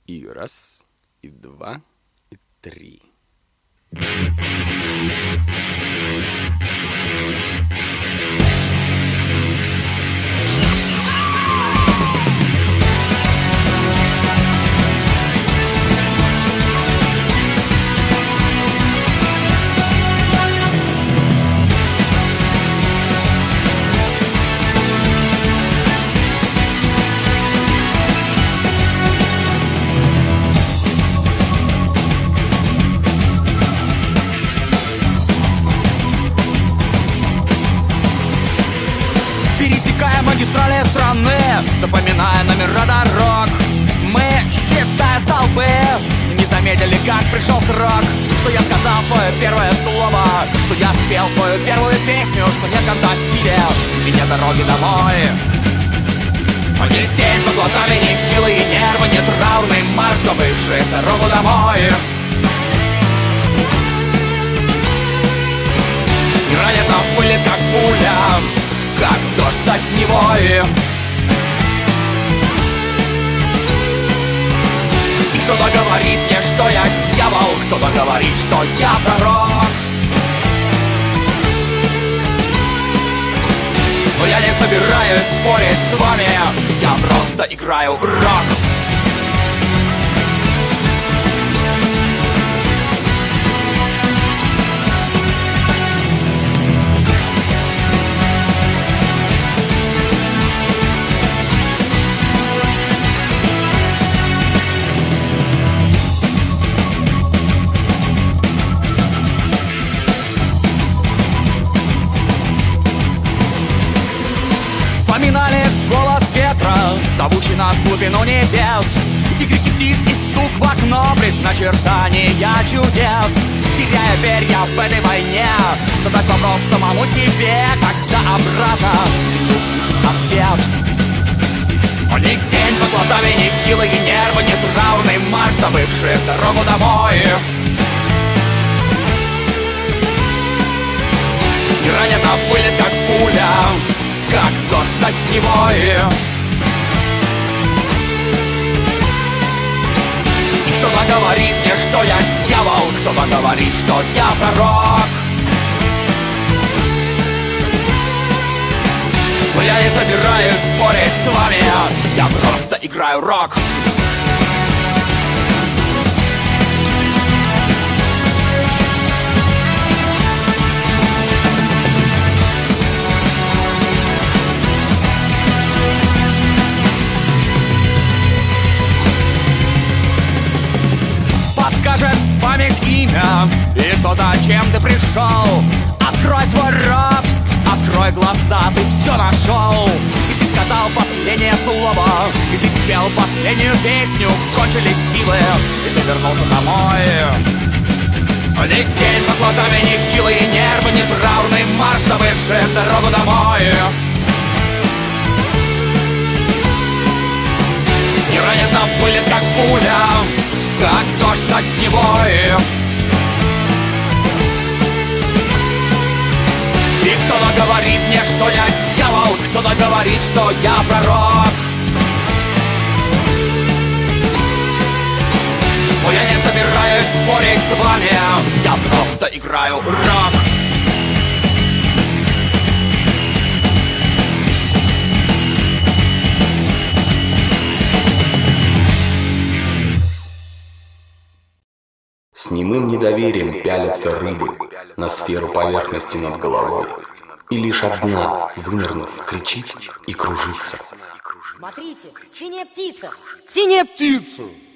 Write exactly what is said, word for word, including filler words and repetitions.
И раз, и два, и три. Пересекая магистрали страны, запоминая номера дорог, мы, считая столбы, не заметили, как пришел срок. Что я сказал свое первое слово, что я спел свою первую песню, что нет конца стиля и нет дороги домой. Не тень под глазами, не хилые нервы, не траурный марш, забывший дорогу домой. И ранит на пыли, как пуля, как дождь от него. И кто-то говорит мне, что я дьявол, кто-то говорит, что я пророк. Но я не собираюсь спорить с вами, я просто играю рок. Вспоминали голос ветра, зовущий нас в глубину небес, и крики птиц, и стук в окно, предначертания чудес. Теряя перья в этой войне, задать вопрос самому себе, когда обратно не услышит ответ. Ни тень под глазами, ни хилые нервы, ни траурный марш, забывший дорогу домой. И ранят на пыли, как пуля, как дождь от него. И кто-то говорит мне, что я дьявол, кто-то говорит, что я пророк. Но я не собираюсь спорить с вами, я просто играю рок. Подскажет память имя и то, зачем ты пришел. Открой свой рот, открой глаза, ты все нашел. И ты сказал последнее слово, и ты спел последнюю песню. Кончились силы, и ты вернулся домой. Ни тень под глазами, ни хилые нервы, ни траурный марш, забывший дорогу домой. И ранит на пыли, как пуля, как дождь от него. И кто-то говорит мне, что я дьявол, кто-то говорит, что я пророк. Но я не собираюсь спорить с вами, я просто играю рок. С немым недоверием пялятся рыбы на сферу поверхности над головой. И лишь одна, вынырнув, кричит и кружится. Смотрите, синяя птица! Синяя птица!